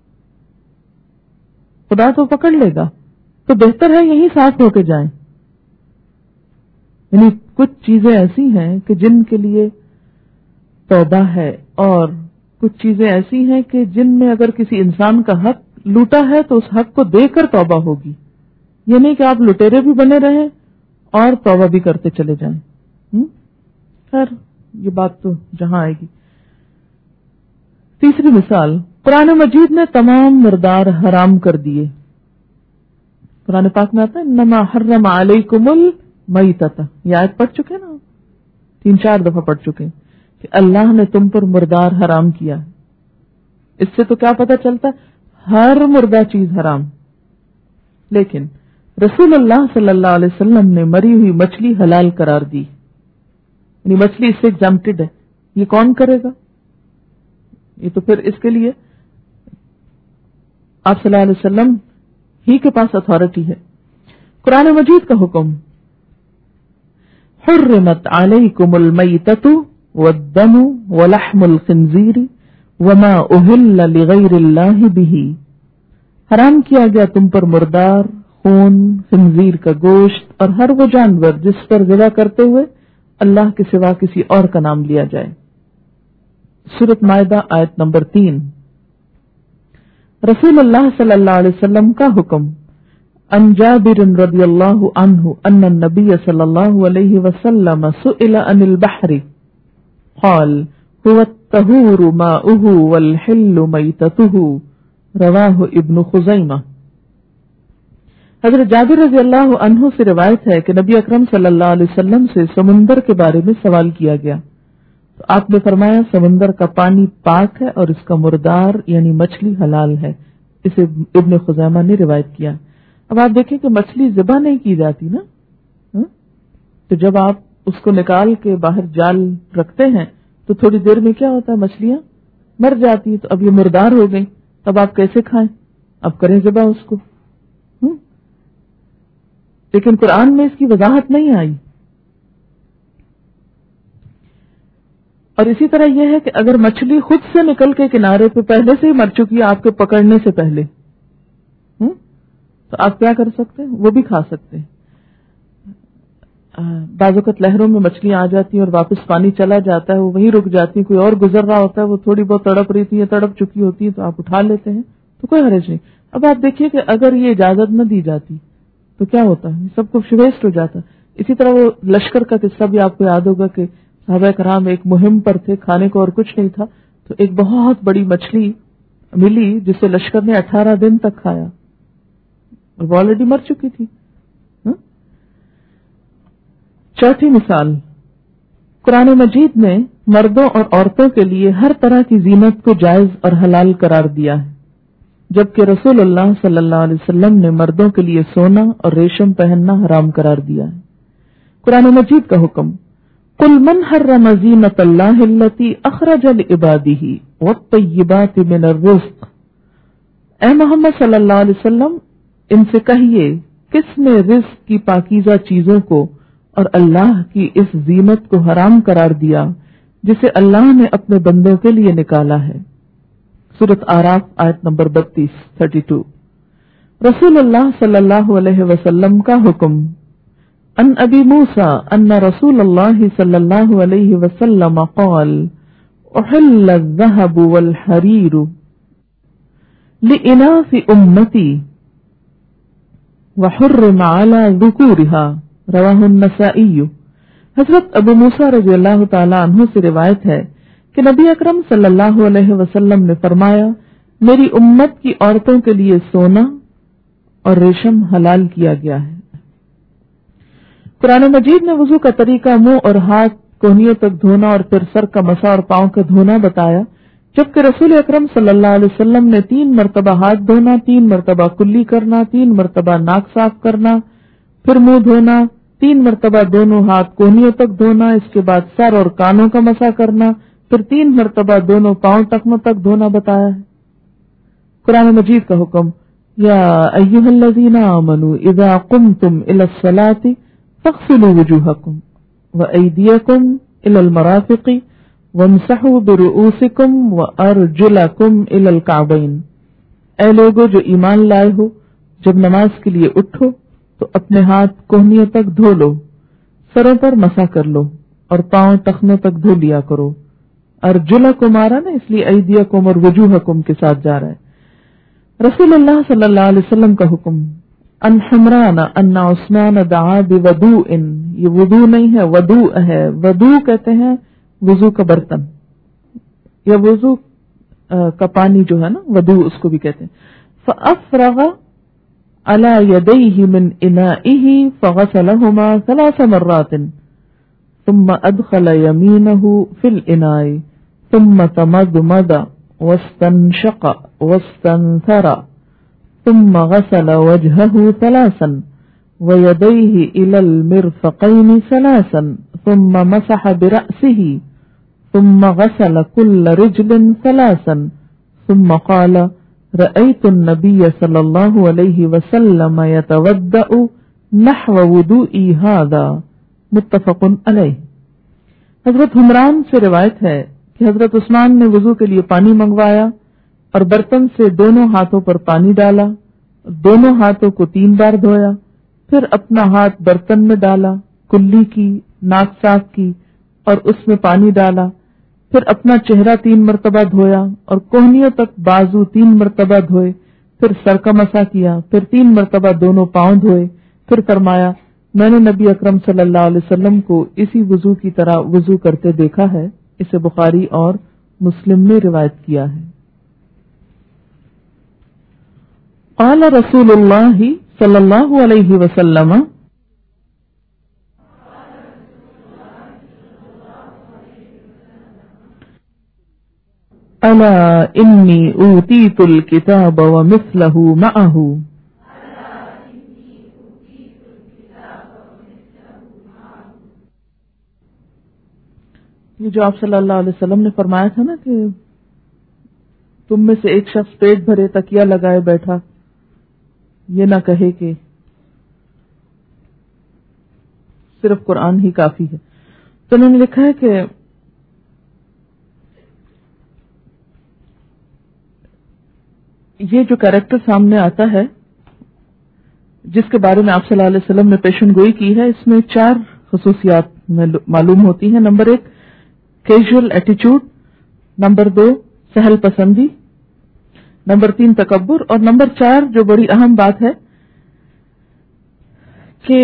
خدا تو پکڑ لے گا. تو بہتر ہے یہی صاف ہو کے جائیں. یعنی کچھ چیزیں ایسی ہیں کہ جن کے لیے توبہ ہے, اور کچھ چیزیں ایسی ہیں کہ جن میں اگر کسی انسان کا حق لوٹا ہے تو اس حق کو دے کر توبہ ہوگی. یہ نہیں کہ آپ لٹیرے بھی بنے رہیں اور توبہ بھی کرتے چلے جائیں. خیر یہ بات تو جہاں آئے گی. تیسری مثال, قرآن مجید نے تمام مردار حرام کر دیے. قرآن پاک میں آتا ہے انما حرم علیکم المیتۃ, یہ آیت پڑھ چکے نا, تین چار دفعہ پڑھ چکے کہ اللہ نے تم پر مردار حرام کیا. اس سے تو کیا پتہ چلتا ہے, ہر مردہ چیز حرام. لیکن رسول اللہ صلی اللہ علیہ وسلم نے مری ہوئی مچھلی حلال قرار دی، یعنی مچھلی اس سے ایگزمپٹڈ ہے. یہ کون کرے گا؟ یہ تو پھر اس کے لیے آپ صلی اللہ علیہ وسلم ہی کے پاس اتھارٹی ہے. قرآن مجید کا حکم، حرمت علیکم المیتۃ والدم ولحم الخنزیر وما اہل لغیر اللہ بہ، حرام کیا گیا تم پر مردار، خون، خنزیر کا گوشت اور ہر وہ جانور جس پر ذبح کرتے ہوئے اللہ کے سوا کسی اور کا نام لیا جائے. سورۃ مائدہ آیت نمبر تین. رسول اللہ صلی اللہ علیہ وسلم کا حکم، عن جابر رضی اللہ عنہ ان النبی صلی اللہ علیہ وسلم سئل عن البحر قال هو الطہور ماؤه والحل میتته، رواہ ابن خزیمہ. حضرت جابر رضی اللہ عنہ سے روایت ہے کہ نبی اکرم صلی اللہ علیہ وسلم سے سمندر کے بارے میں سوال کیا گیا تو آپ نے فرمایا سمندر کا پانی پاک ہے اور اس کا مردار یعنی مچھلی حلال ہے. اسے ابن خزیمہ نے روایت کیا. اب آپ دیکھیں کہ مچھلی ذبح نہیں کی جاتی نا، تو جب آپ اس کو نکال کے باہر جال رکھتے ہیں تو تھوڑی دیر میں کیا ہوتا ہے، مچھلیاں مر جاتی. تو اب یہ مردار ہو گئی، اب آپ کیسے کھائیں؟ اب کریں ذبح اس کو. لیکن قرآن میں اس کی وضاحت نہیں آئی. اور اسی طرح یہ ہے کہ اگر مچھلی خود سے نکل کے کنارے پہ پہلے سے ہی مر چکی ہے آپ کے پکڑنے سے پہلے، تو آپ کیا کر سکتے ہیں؟ وہ بھی کھا سکتے ہیں. بعض اوقات لہروں میں مچھلیاں آ جاتی ہیں اور واپس پانی چلا جاتا ہے، وہ وہیں رک جاتی ہیں، کوئی اور گزر رہا ہوتا ہے، وہ تھوڑی بہت تڑپ رہی تھی یا تڑپ چکی ہوتی ہے تو آپ اٹھا لیتے ہیں، تو کوئی حرج نہیں. اب آپ دیکھیے کہ اگر یہ اجازت نہ دی جاتی تو کیا ہوتا ہے، سب کچھ ویسٹ ہو جاتا. اسی طرح وہ لشکر کا قصہ بھی آپ کو یاد ہوگا کہ صحابہ کرام ایک مہم پر تھے، کھانے کو اور کچھ نہیں تھا، تو ایک بہت بڑی مچھلی ملی جسے لشکر نے اٹھارہ دن تک کھایا اور وہ آلریڈی مر چکی تھی. چوتھی مثال، قرآن مجید نے مردوں اور عورتوں کے لیے ہر طرح کی زینت کو جائز اور حلال قرار دیا ہے، جبکہ رسول اللہ صلی اللہ علیہ وسلم نے مردوں کے لیے سونا اور ریشم پہننا حرام قرار دیا ہے. قرآن مجید کا حکم، قل من حرم زینۃ اللہ التی اخرج لعبادہ والطیبات من الرزق، اے محمد صلی اللہ علیہ وسلم ان سے کہیے کس نے رزق کی پاکیزہ چیزوں کو اور اللہ کی اس زینت کو حرام قرار دیا جسے اللہ نے اپنے بندوں کے لیے نکالا ہے. سورۃ اعراف آیت نمبر بتیس تھرٹی ٹو. رسول اللہ صلی اللہ علیہ وسلم کا حکم، ان ابی موسیٰ ان رسول اللہ صلی اللہ علیہ وسلم قال احل الذهب والحریر لإناث امتی وحرم على ذکورها، رواہ النسائی. حضرت ابو موسیٰ رضی اللہ تعالی عنہ سے روایت ہے کہ نبی اکرم صلی اللہ علیہ وسلم نے فرمایا میری امت کی عورتوں کے لیے سونا اور ریشم حلال کیا گیا ہے. قرآن مجید نے وضو کا طریقہ منہ اور ہاتھ کوہنیوں تک دھونا اور پھر سر کا مسا اور پاؤں کا دھونا بتایا، جبکہ رسول اکرم صلی اللہ علیہ وسلم نے تین مرتبہ ہاتھ دھونا، تین مرتبہ کلی کرنا، تین مرتبہ ناک صاف کرنا، پھر منہ دھونا، تین مرتبہ دونوں ہاتھ کوہنیوں تک دھونا، اس کے بعد سر اور کانوں کا مسا کرنا، پھر تین مرتبہ دونوں پاؤں ٹخنوں تک دھونا بتایا ہے. قرآن مجید کا حکم، یا ایھا الذین آمنوا اذا قمتم الی الصلاۃ فاغسلوا وجوہکم وایدیکم الی المرافق وامسحوا برؤوسکم وارجلکم الی الکعبین. اے لوگو جو ایمان لائے ہو، جب نماز کے لیے اٹھو تو اپنے ہاتھ کوہنیوں تک دھو لو، سروں پر مسح کر لو اور پاؤں ٹخنوں تک دھو لیا کرو. ارجلکم آ رہا نا، اس لیے ایدیکم اور وجوہکم کے ساتھ جا رہا ہے. رسول اللہ صلی اللہ علیہ وسلم کا حکم، ان حمران ان عثمان دعا بوضوء، یہ وضو نہیں ہے وضوء ہے. وضو کہتے ہیں وضو کا برتن یا وضو کا پانی جو ہے نا، وضو اس کو بھی کہتے ہیں. فافرغ على يديه من انائه فغسلهما ثلاث مرات ثم ادخل يمينه في الاناء ثم تمضمض واستنشق واستنثر ثم غسل وجهه ثلاثا ويديه إلى المرفقين ثلاثا ثم مسح برأسه ثم غسل كل رجل ثلاثا ثم قال رأيت النبي صلى الله عليه وسلم يتوضأ نحو وضوئي هذا متفق علیہ۔ حضرت حمران سے روایت ہے کہ حضرت عثمان نے وضو کے لیے پانی منگوایا اور برتن سے دونوں ہاتھوں پر پانی ڈالا، دونوں ہاتھوں کو تین بار دھویا، پھر اپنا ہاتھ برتن میں ڈالا، کلی کی، ناک صاف کی اور اس میں پانی ڈالا، پھر اپنا چہرہ تین مرتبہ دھویا اور کوہنیوں تک بازو تین مرتبہ دھوئے، پھر سر کا مسح کیا، پھر تین مرتبہ دونوں پاؤں دھوئے، پھر فرمایا میں نے نبی اکرم صلی اللہ علیہ وسلم کو اسی وضو کی طرح وضو کرتے دیکھا ہے۔ اسے بخاری اور مسلم نے روایت کیا ہے۔ قال رسول اللہ صلی اللہ علیہ وسلم الا انی اوتیت الکتاب ومثلہ معہ۔ یہ جو آپ صلی اللہ علیہ وسلم نے فرمایا تھا نا کہ تم میں سے ایک شخص پیٹ بھرے تکیہ لگائے بیٹھا، یہ نہ کہے کہ صرف قرآن ہی کافی ہے، تو انہوں نے لکھا ہے کہ یہ جو کیریکٹر سامنے آتا ہے جس کے بارے میں آپ صلی اللہ علیہ وسلم نے پیشن گوئی کی ہے، اس میں چار خصوصیات معلوم ہوتی ہیں۔ نمبر ایک کیجول ایٹیچیوڈ، نمبر دو سہل پسندی، نمبر تین تکبر، اور نمبر چار جو بڑی اہم بات ہے کہ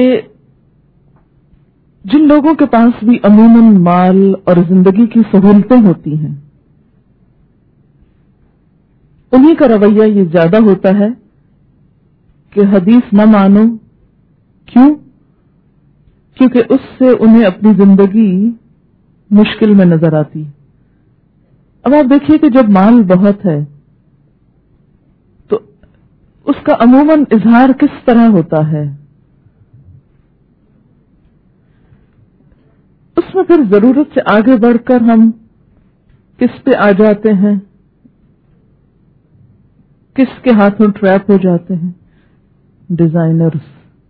جن لوگوں کے پاس بھی عموماً مال اور زندگی کی سہولتیں ہوتی ہیں انہی کا رویہ یہ زیادہ ہوتا ہے کہ حدیث نہ مانو، کیوں؟ کیونکہ اس سے انہیں اپنی زندگی مشکل میں نظر آتی۔ اب آپ دیکھیے کہ جب مال بہت ہے تو اس کا عموماً اظہار کس طرح ہوتا ہے؟ اس میں پھر ضرورت سے آگے بڑھ کر ہم کس پہ آ جاتے ہیں، کس کے ہاتھوں ٹریپ ہو جاتے ہیں؟ ڈیزائنرز۔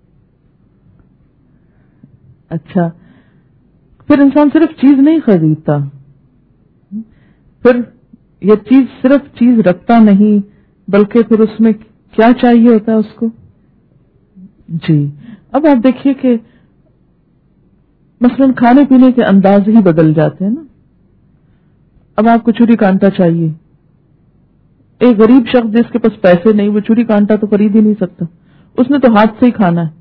اچھا، پھر انسان صرف چیز نہیں خریدتا، پھر یہ چیز صرف چیز رکھتا نہیں بلکہ پھر اس میں کیا چاہیے ہوتا ہے اس کو۔ جی اب آپ دیکھیے کہ مثلاً کھانے پینے کے انداز ہی بدل جاتے ہیں نا۔ اب آپ کو چھری کانٹا چاہیے، ایک غریب شخص جس کے پاس پیسے نہیں وہ چھری کانٹا تو خرید ہی نہیں سکتا، اس نے تو ہاتھ سے ہی کھانا ہے،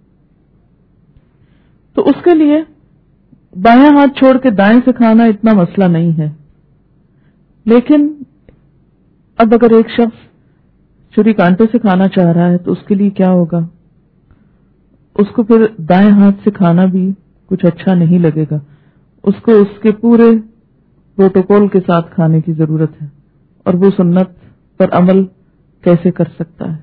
تو اس کے لیے بایاں ہاتھ چھوڑ کے دائیں سے کھانا اتنا مسئلہ نہیں ہے۔ لیکن اب اگر ایک شخص چھری کانٹے سے کھانا چاہ رہا ہے تو اس کے لیے کیا ہوگا؟ اس کو پھر دائیں ہاتھ سے کھانا بھی کچھ اچھا نہیں لگے گا، اس کو اس کے پورے پروٹوکول کے ساتھ کھانے کی ضرورت ہے، اور وہ سنت پر عمل کیسے کر سکتا ہے؟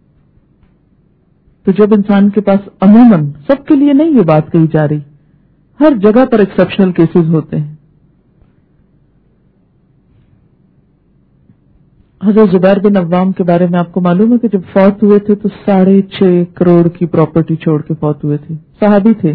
تو جب انسان کے پاس عموماً، سب کے لیے نہیں یہ بات کہی جا رہی، ہر جگہ پر ایکسیپشنل کیسز ہوتے ہیں۔ حضرت زبیر بن عوام کے بارے میں آپ کو معلوم ہے کہ جب فوت ہوئے تھے تو ساڑھے چھ کروڑ کی پراپرٹی چھوڑ کے فوت ہوئے تھے، صحابی تھے،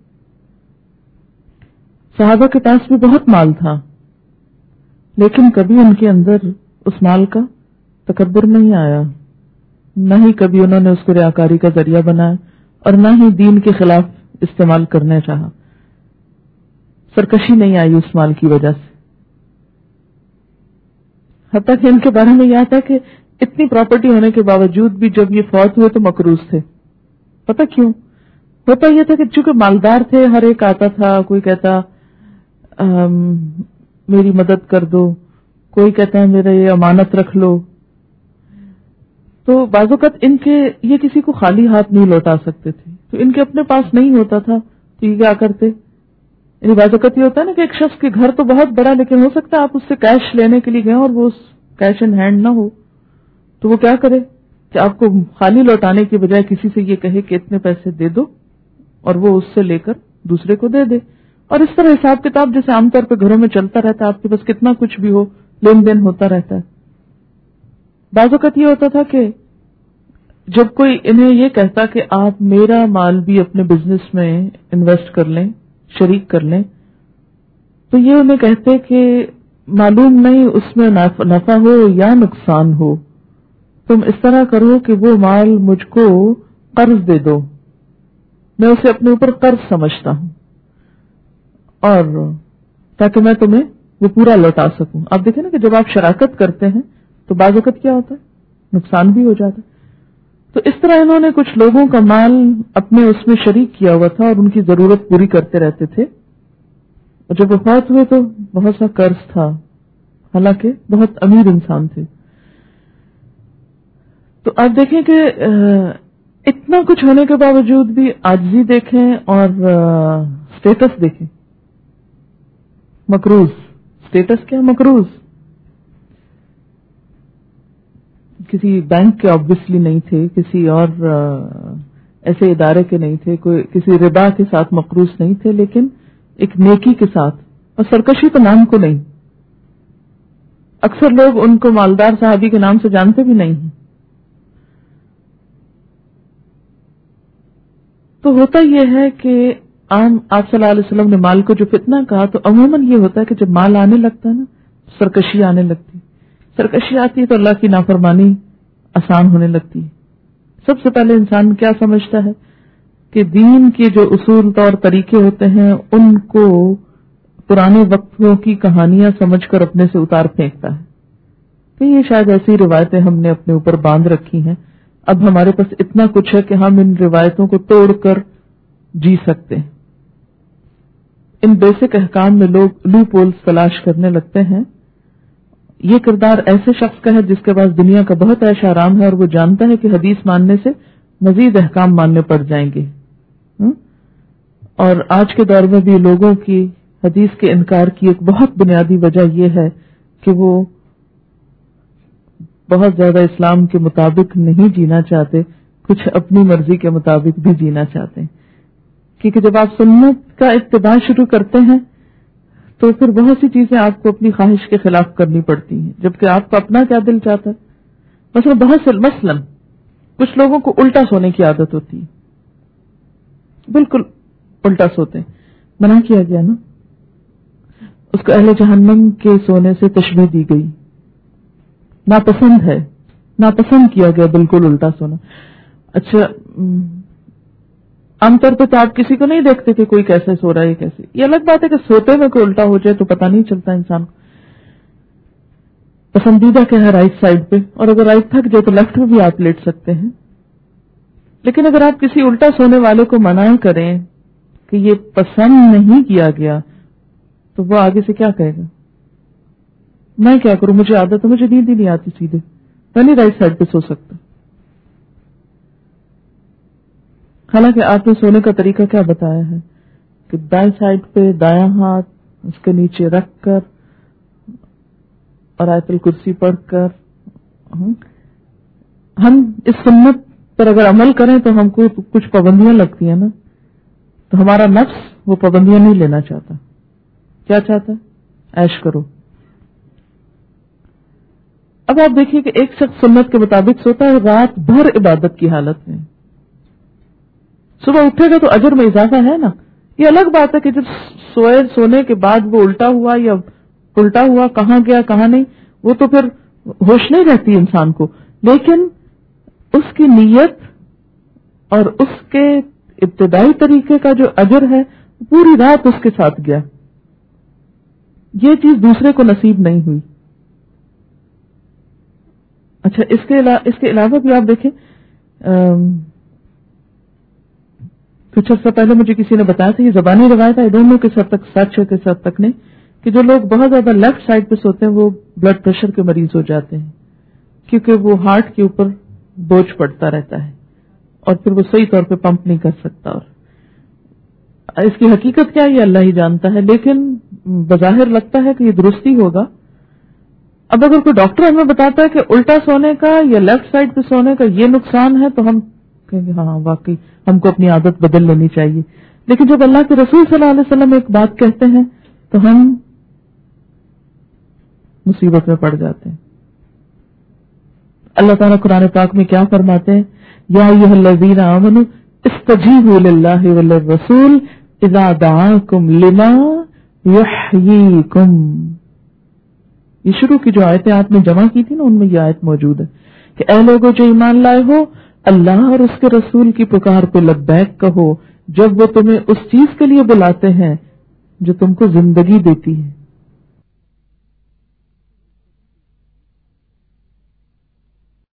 صحابہ کے پاس بھی بہت مال تھا، لیکن کبھی ان کے اندر اس مال کا تکبر نہیں آیا، نہ ہی کبھی انہوں نے اس کو ریاکاری کا ذریعہ بنایا اور نہ ہی دین کے خلاف استعمال کرنا چاہا، سرکشی نہیں آئی اس مال کی وجہ سے۔ حتیٰ کہ ان کے بارے میں یہ آتا ہے کہ اتنی پراپرٹی ہونے کے باوجود بھی جب یہ فوت ہوئے تو مقروض تھے۔ پتہ کیوں؟ ہوتا یہ تھا کہ چونکہ مالدار تھے، ہر ایک آتا تھا، کوئی کہتا میری مدد کر دو، کوئی کہتا ہے میرا یہ امانت رکھ لو، تو بعض اوقات ان کے یہ کسی کو خالی ہاتھ نہیں لوٹا سکتے تھے، تو ان کے اپنے پاس نہیں ہوتا تھا تو یہ کیا کرتے؟ یعنی بعض اوقات یہ ہوتا ہے نا کہ ایک شخص کے گھر تو بہت بڑا، لیکن ہو سکتا ہے آپ اس سے کیش لینے کے لیے گئے اور وہ کیش ان ہینڈ نہ ہو، تو وہ کیا کرے؟ کہ آپ کو خالی لوٹانے کے بجائے کسی سے یہ کہے کہ اتنے پیسے دے دو اور وہ اس سے لے کر دوسرے کو دے دے. اور اس طرح حساب کتاب جیسے عام طور پہ گھروں میں چلتا رہتا ہے, آپ کے پاس کتنا کچھ بھی ہو, لین دین ہوتا رہتا ہے. بعض اوقات یہ ہوتا تھا کہ جب کوئی انہیں یہ کہتا کہ آپ میرا مال بھی اپنے بزنس میں انویسٹ کر لیں, شریک کر لیں, تو یہ انہیں کہتے کہ معلوم نہیں اس میں نفع ہو یا نقصان ہو, تم اس طرح کرو کہ وہ مال مجھ کو قرض دے دو, میں اسے اپنے اوپر قرض سمجھتا ہوں, اور تاکہ میں تمہیں وہ پورا لوٹا سکوں. آپ دیکھیں نا کہ جب آپ شراکت کرتے ہیں تو بعض اوقات کیا ہوتا ہے, نقصان بھی ہو جاتا ہے. تو اس طرح انہوں نے کچھ لوگوں کا مال اپنے اس میں شریک کیا ہوا تھا اور ان کی ضرورت پوری کرتے رہتے تھے, اور جب وفات ہوئے تو بہت سا قرض تھا, حالانکہ بہت امیر انسان تھے. تو آپ دیکھیں کہ اتنا کچھ ہونے کے باوجود بھی عاجزی دیکھیں اور سٹیٹس دیکھیں. مقروض, سٹیٹس کیا, مقروض. کسی بینک کے آبویسلی نہیں تھے, کسی اور ایسے ادارے کے نہیں تھے, کوئی کسی ربا کے ساتھ مقروض نہیں تھے, لیکن ایک نیکی کے ساتھ, اور سرکشی تو نام کو نہیں. اکثر لوگ ان کو مالدار صحابی کے نام سے جانتے بھی نہیں ہیں. تو ہوتا یہ ہے کہ عام آپ صلی اللہ علیہ وسلم نے مال کو جو فتنہ کہا, تو عموماً یہ ہوتا ہے کہ جب مال آنے لگتا ہے نا, سرکشی آنے لگتی. سرکشی آتی ہے تو اللہ کی نافرمانی آسان ہونے لگتی ہے. سب سے پہلے انسان کیا سمجھتا ہے کہ دین کے جو اصول طور طریقے ہوتے ہیں ان کو پرانے وقتوں کی کہانیاں سمجھ کر اپنے سے اتار پھینکتا ہے. کہ یہ شاید ایسی روایتیں ہم نے اپنے اوپر باندھ رکھی ہیں, اب ہمارے پاس اتنا کچھ ہے کہ ہم ان روایتوں کو توڑ کر جی سکتے ہیں. ان بیسک احکام میں لوگ لوپ ہولز تلاش کرنے لگتے ہیں. یہ کردار ایسے شخص کا ہے جس کے پاس دنیا کا بہت عیش آرام ہے اور وہ جانتا ہے کہ حدیث ماننے سے مزید احکام ماننے پڑ جائیں گے. اور آج کے دور میں بھی لوگوں کی حدیث کے انکار کی ایک بہت بنیادی وجہ یہ ہے کہ وہ بہت زیادہ اسلام کے مطابق نہیں جینا چاہتے, کچھ اپنی مرضی کے مطابق بھی جینا چاہتے ہیں. کیونکہ جب آپ سنت کا اتباع شروع کرتے ہیں تو پھر بہت سی چیزیں آپ کو اپنی خواہش کے خلاف کرنی پڑتی ہیں, جبکہ آپ کو اپنا کیا دل چاہتا ہے. مثلا بہت سے مثلا کچھ لوگوں کو الٹا سونے کی عادت ہوتی ہے, بالکل الٹا سوتے ہیں, منع کیا گیا نا, اس کو اہل جہنم کے سونے سے تشبیہ دی گئی, ناپسند ہے, ناپسند کیا گیا بالکل الٹا سونا. اچھا عام طور پہ تو آپ کسی کو نہیں دیکھتے کہ کوئی کیسے سو رہا ہے, کیسے. یہ الگ بات ہے کہ سوتے میں کوئی الٹا ہو جائے تو پتہ نہیں چلتا انسان کو. پسندیدہ کیا ہے رائٹ سائڈ پہ, اور اگر رائٹ تھک جائے تو لیفٹ میں بھی آپ لیٹ سکتے ہیں. لیکن اگر آپ کسی الٹا سونے والے کو منع کریں کہ یہ پسند نہیں کیا گیا تو وہ آگے سے کیا کہے گا, میں کیا کروں, مجھے عادت ہے, مجھے نیند ہی نہیں آتی سیدھے, میں نہیں رائٹ سائڈ پہ سو سکتا. حالانکہ آپ نے سونے کا طریقہ کیا بتایا ہے کہ دائیں سائڈ پہ دایاں ہاتھ اس کے نیچے رکھ کر اور آیت الکرسی پڑھ کر. ہم اس سنت پر اگر عمل کریں تو ہم کو کچھ پابندیاں لگتی ہیں نا, تو ہمارا نفس وہ پابندیاں نہیں لینا چاہتا. کیا چاہتا ہے, عیش کرو. اب آپ دیکھیے کہ ایک شخص سنت کے مطابق سوتا ہے رات بھر عبادت کی حالت میں, صبح اٹھے گا تو اجر میں اضافہ ہے نا. یہ الگ بات ہے کہ جب سوئے سونے کے بعد وہ الٹا ہوا یا الٹا ہوا, کہاں گیا کہاں نہیں, وہ تو پھر ہوش نہیں رہتی انسان کو. لیکن اس کی نیت اور اس کے ابتدائی طریقے کا جو اجر ہے پوری رات اس کے ساتھ گیا. یہ چیز دوسرے کو نصیب نہیں ہوئی. اچھا اس کے علاوہ اس کے علاوہ بھی آپ دیکھیں, کچھ عرصہ پہلے مجھے کسی نے بتایا تھا, یہ زبانی روایت ہے, دونوں کے ساتھ تک سچ ہے, کس حد تک نہیں, کہ جو لوگ بہت زیادہ لیفٹ سائڈ پہ سوتے ہیں وہ بلڈ پریشر کے مریض ہو جاتے ہیں, کیونکہ وہ ہارٹ کے اوپر بوجھ پڑتا رہتا ہے اور پھر وہ صحیح طور پہ پمپ نہیں کر سکتا. اور اس کی حقیقت کیا ہے یہ اللہ ہی جانتا ہے, لیکن بظاہر لگتا ہے کہ یہ درستی ہوگا. اب اگر کوئی ڈاکٹر ہمیں بتاتا ہے کہ الٹا سونے کا یا لیفٹ سائڈ پہ سونے کا یہ نقصان ہے تو ہم کہیں گے ہاں واقعی ہم کو اپنی عادت بدل لینی چاہیے. لیکن جب اللہ کے رسول صلی اللہ علیہ وسلم ایک بات کہتے ہیں تو ہم مصیبت میں پڑ جاتے ہیں. اللہ تعالیٰ قرآن پاک میں کیا فرماتے ہیں؟ یا ایھا الذین آمنوا استجیبوا للہ وللرسول اذا دعاکم لما یحییکم. یہ شروع کی جو آیتیں آپ نے جمع کی تھی نا ان میں یہ آیت موجود ہے کہ اے لوگوں جو ایمان لائے ہو اللہ اور اس کے رسول کی پکار پہ لبیک کہو جب وہ تمہیں اس چیز کے لیے بلاتے ہیں جو تم کو زندگی دیتی ہے.